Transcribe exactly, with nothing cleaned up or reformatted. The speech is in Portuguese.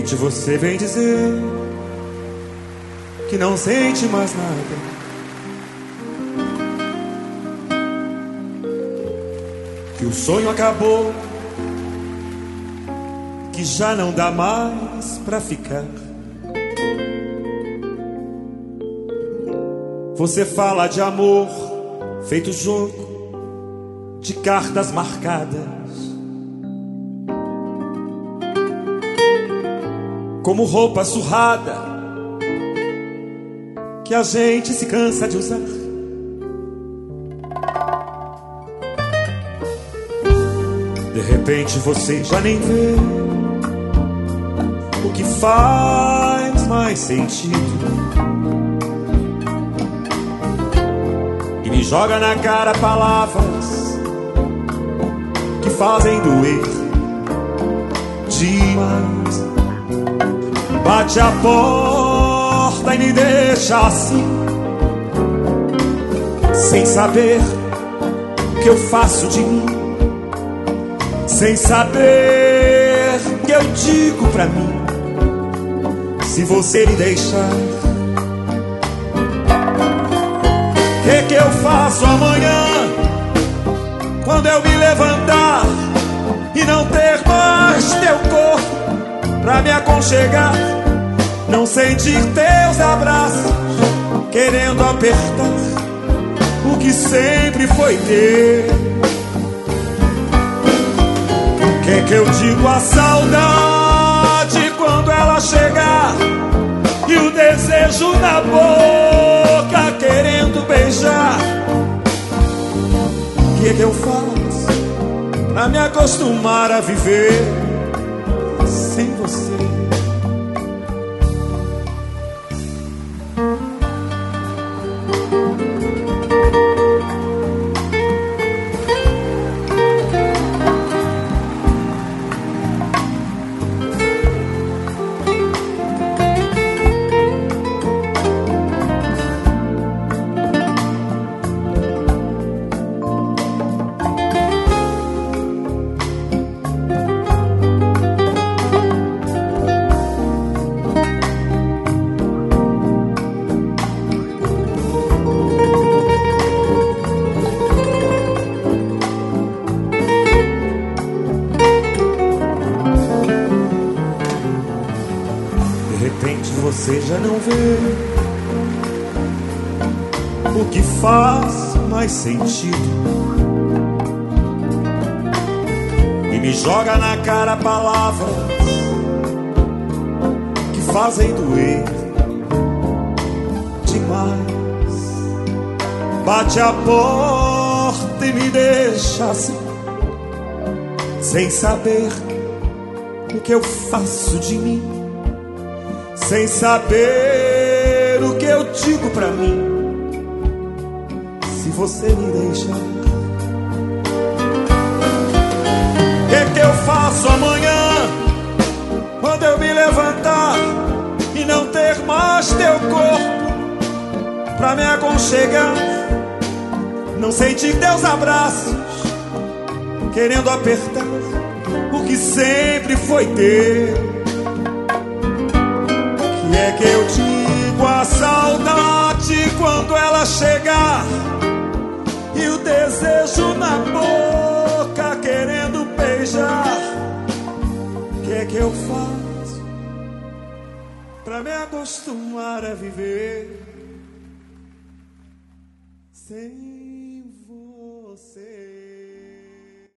repente você vem dizer que não sente mais nada, que o sonho acabou, que já não dá mais pra ficar. Você fala de amor feito jogo de cartas marcadas, como roupa surrada que a gente se cansa de usar. De repente você já nem vê o que faz mais sentido, e me joga na cara palavras que fazem doer demais. Bate a porta e me deixa assim, sem saber o que eu faço de mim, sem saber o que eu digo pra mim. Se você me deixar, o que que eu faço amanhã, quando eu me levantar e não ter mais teu corpo pra me aconchegar? Não sentir teus abraços querendo apertar o que sempre foi teu. O que que eu digo à saudade quando ela chegar e o desejo na boca querendo beijar? O que que eu faço pra me acostumar a viver sem você? De repente você já não vê o que faz mais sentido, e me joga na cara palavras que fazem doer demais. Bate a porta e me deixa assim, sem saber o que eu faço de mim, sem saber o que eu digo pra mim. Se você me deixar, o que que eu faço amanhã, quando eu me levantar e não ter mais teu corpo pra me aconchegar? Não sentir teus abraços querendo apertar o que sempre foi teu. Que é que eu digo à saudade quando ela chegar e o desejo na boca querendo beijar? Que é que eu faço pra me acostumar a viver sem você?